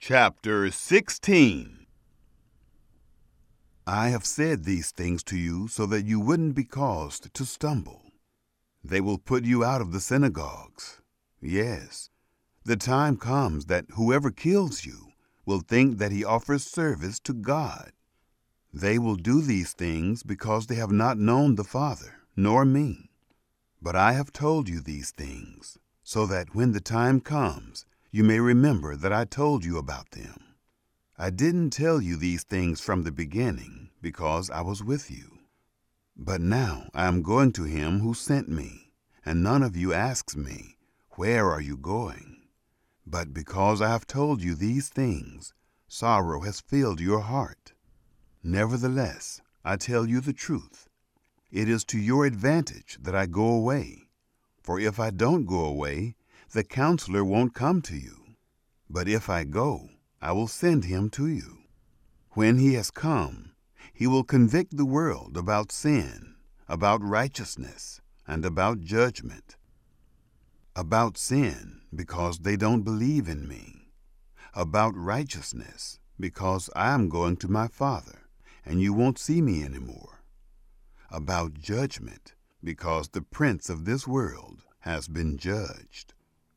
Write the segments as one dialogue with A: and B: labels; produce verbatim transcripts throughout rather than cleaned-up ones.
A: Chapter sixteen. I have said these things to you so that you wouldn't be caused to stumble. They will put you out of the synagogues. Yes, the time comes that whoever kills you will think that he offers service to God. They will do these things because they have not known the Father, nor me. But I have told you these things, so that when the time comes, you may remember that I told you about them. I didn't tell you these things from the beginning, because I was with you. But now I am going to him who sent me, and none of you asks me, "Where are you going?" But because I have told you these things, sorrow has filled your heart. Nevertheless, I tell you the truth. It is to your advantage that I go away. For if I don't go away, the counselor won't come to you. But if I go, I will send him to you. When he has come, he will convict the world about sin, about righteousness, and about judgment. About sin, because they don't believe in me. About righteousness, because I am going to my Father, and you won't see me anymore. About judgment, because the prince of this world has been judged.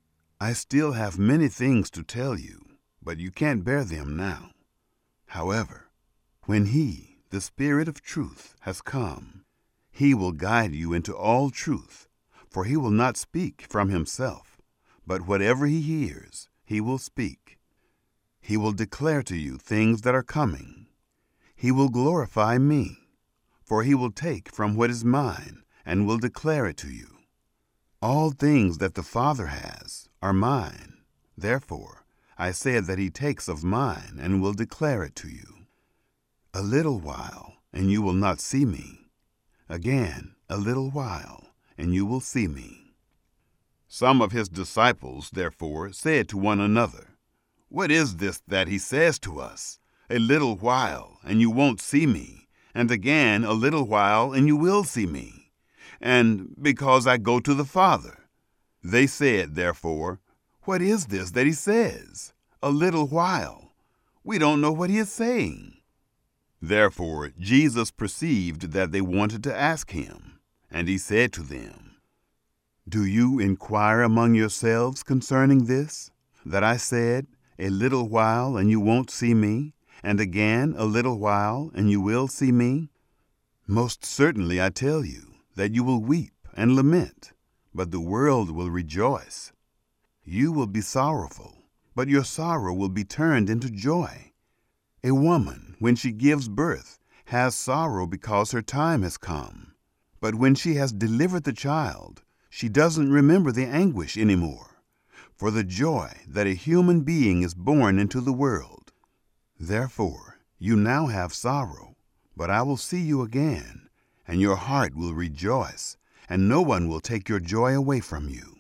A: I still have many things to tell you, but you can't bear them now. However, when he, the Spirit of truth, has come, he will guide you into all truth, for he will not speak from himself, but whatever he hears, he will speak. He will declare to you things that are coming. He will glorify me, for he will take from what is mine and will declare it to you. All things that the Father has are mine. Therefore, I said that he takes of mine and will declare it to you. A little while, and you will not see me. Again, a little while, and you will see me. Some of his disciples, therefore, said to one another, "What is this that he says to us? A little while, and you won't see me, and again a little while, and you will see me. And because I go to the Father." They said, therefore, "What is this that he says? A little while. We don't know what he is saying." Therefore Jesus perceived that they wanted to ask him, and he said to them, "Do you inquire among yourselves concerning this, that I said, 'A little while, and you won't see me,' and again a little while, and you will see me? Most certainly I tell you that you will weep and lament, but the world will rejoice. You will be sorrowful, but your sorrow will be turned into joy. A woman, when she gives birth, has sorrow because her time has come. But when she has delivered the child, she doesn't remember the anguish anymore, for the joy that a human being is born into the world. Therefore, you now have sorrow, but I will see you again, and your heart will rejoice, and no one will take your joy away from you.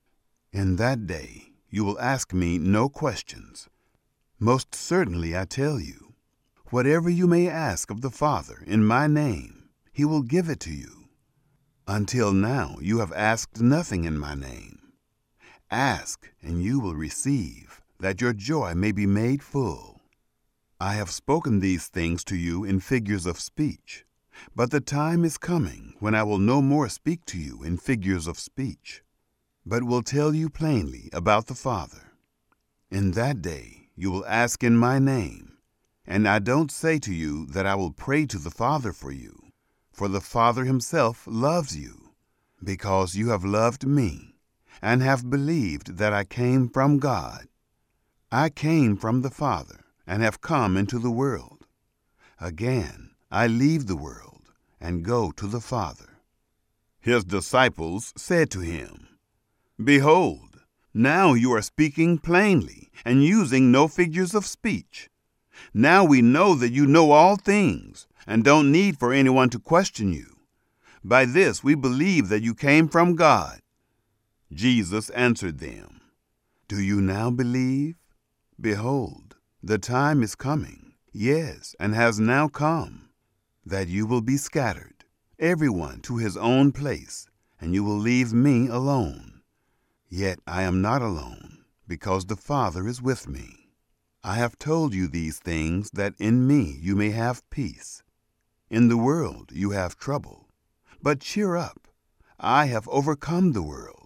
A: In that day you will ask me no questions. Most certainly I tell you, whatever you may ask of the Father in my name, he will give it to you. Until now you have asked nothing in my name. Ask, and you will receive, that your joy may be made full. I have spoken these things to you in figures of speech, but the time is coming when I will no more speak to you in figures of speech, but will tell you plainly about the Father. In that day you will ask in my name, and I don't say to you that I will pray to the Father for you, for the Father himself loves you, because you have loved me, and have believed that I came from God. I came from the Father, and have come into the world. Again, I leave the world, and go to the Father." His disciples said to him, "Behold, now you are speaking plainly, and using no figures of speech. Now we know that you know all things, and don't need for anyone to question you. By this we believe that you came from God." Jesus answered them, "Do you now believe? Behold, the time is coming, yes, and has now come, that you will be scattered, everyone to his own place, and you will leave me alone. Yet I am not alone, because the Father is with me. I have told you these things that in me you may have peace. In the world you have trouble, but cheer up. I have overcome the world.